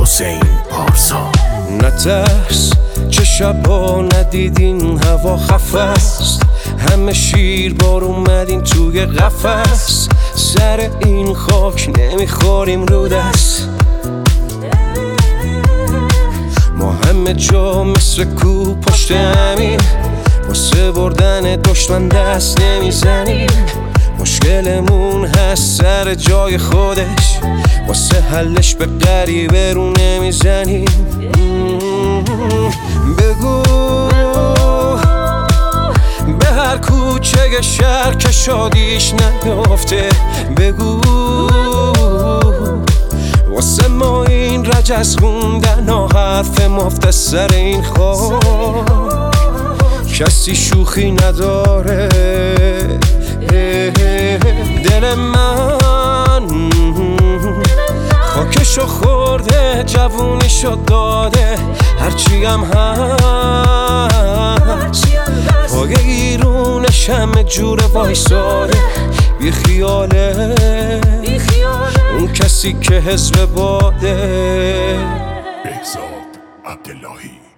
حسین پارسا. نترس چه شبا ندیدین هوا خفست، همه شیر بار اومدین توی قفس، سر این خاک نمیخوریم رو دست. ما همه جا مثل کو پشت همین، واسه بردن دشمن دست نمیزنیم. مشکلمون هست سر جای خودش، واسه حلش به غریبه رو نمیزنیم. بگو به هر کوچه شهر که شادیش نیافته، بگو واسه ما این رجز خوندن ها حرف مفت سر این خاک. کسی شوخی نداره، دل من خاکشو خورده، جوونیشو داده، هرچی هم هست پای ایرونش همه جور وایساده. بی خیاله اون کسی که حزب باده. بهزاد عبداللهی.